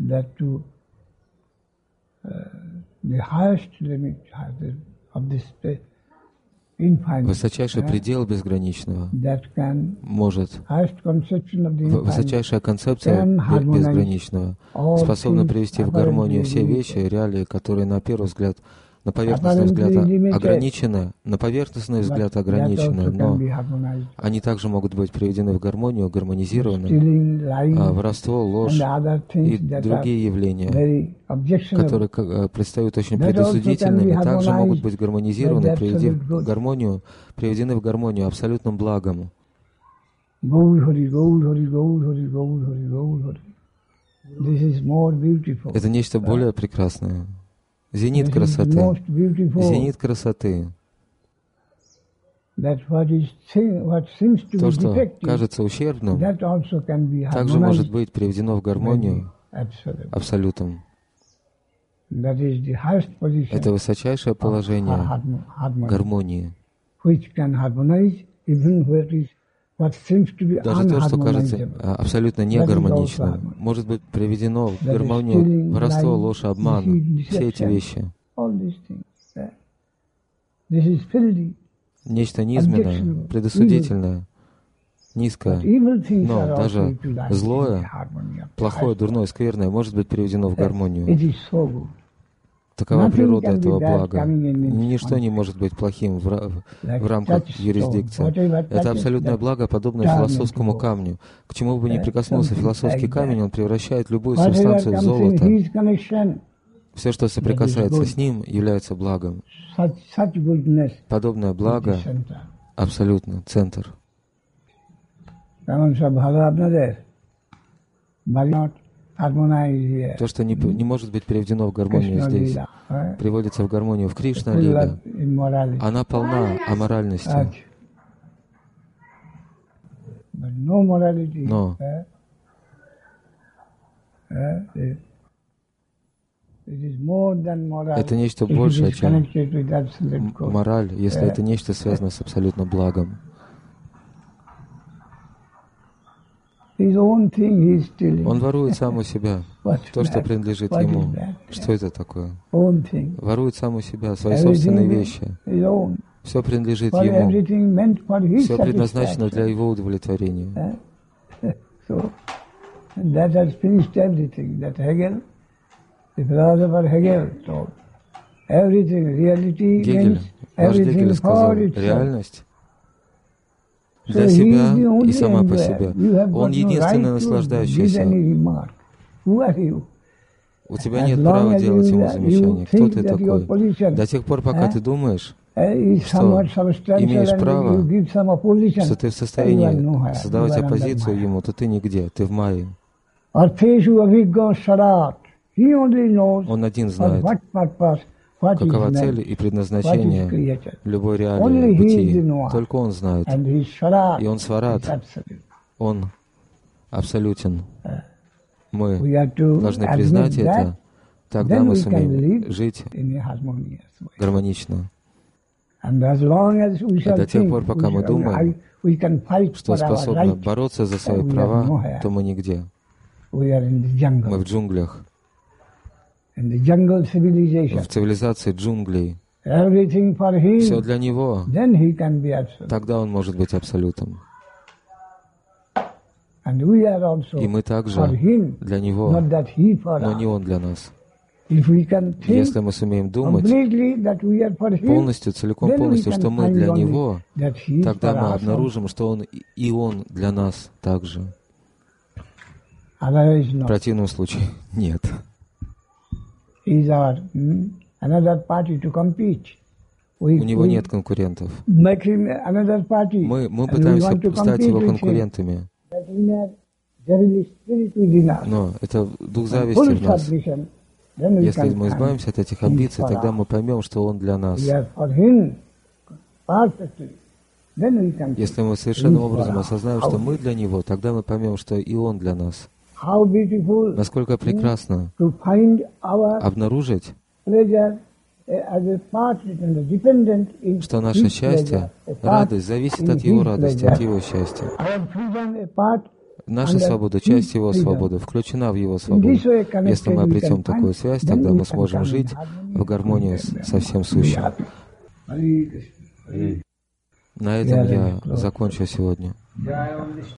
that to the highest limit of this infinite, высочайший предел безграничного that can может, highest conception of the infinite высочайшая концепция can harmonize безграничного all способна things привести в гармонию все apparently вещи, реалии, которые на первый взгляд, на поверхностный взгляд ограничены, но они также могут быть приведены в гармонию, гармонизированы, воровство, ложь и другие явления, которые предстают очень предосудительными, также могут быть гармонизированы, приведены в гармонию абсолютным благом. Это нечто более прекрасное. Зенит красоты. Зенит красоты. То, что кажется ущербным, также может быть приведено в гармонию абсолютом. Это высочайшее положение гармонии. Даже то, что кажется абсолютно негармоничным, может быть приведено в гармонию воровство, ложь, обман, все эти вещи. Нечто низменное, предосудительное, низкое, но даже злое, плохое, дурное, скверное может быть приведено в гармонию. Такова природа этого блага. Ничто не может быть плохим в рамках юрисдикции. Это абсолютное благо, подобное философскому камню. К чему бы ни прикоснулся философский камень, он превращает любую субстанцию в золото. Все, что соприкасается с ним, является благом. Подобное благо — абсолютно центр. То, что не может быть приведено в гармонию здесь, приводится в гармонию в Кришна-лиле. Она полна аморальности. Но это нечто большее, чем мораль, если это нечто связано с абсолютным благом. Он ворует сам у себя то, что принадлежит ему. Что это такое? Ворует сам у себя свои собственные вещи. Все принадлежит ему. Все предназначено для его удовлетворения. Гегель, ваш Гегель сказал, реальность для себя и сама по себе. Он единственный наслаждающийся. У тебя нет права делать ему замечания. Кто ты такой? До тех пор, пока ты думаешь, что имеешь право, что ты в состоянии создавать оппозицию ему, то ты нигде, ты в майе. Он один знает, какова цель и предназначение любой реалии бытия. Только он знает. И он сварат. Он абсолютен. Мы должны признать это, тогда мы сумеем жить гармонично. И до тех пор, пока мы думаем, что способны бороться за свои права, то мы нигде. Мы в джунглях. В цивилизации джунглей. Все для него. Тогда он может быть абсолютом. И мы также для него, но не он для нас. Если мы сумеем думать полностью, целиком полностью, что мы для него, тогда мы обнаружим, что он и он для нас также. В противном случае нет. У него нет конкурентов. Мы пытаемся стать его конкурентами. Но это дух зависти в нас. Если мы избавимся от этих амбиций, тогда мы поймем, что он для нас. Если мы совершенным образом осознаем, что мы для него, тогда мы поймем, что и он для нас. Насколько прекрасно обнаружить, что наше счастье, радость зависит от его радости, от его счастья. наша свобода, часть Его свободы, включена в Его свободу. Если мы обретем такую связь, тогда мы сможем жить в гармонии со всем сущим. На этом я закончу сегодня.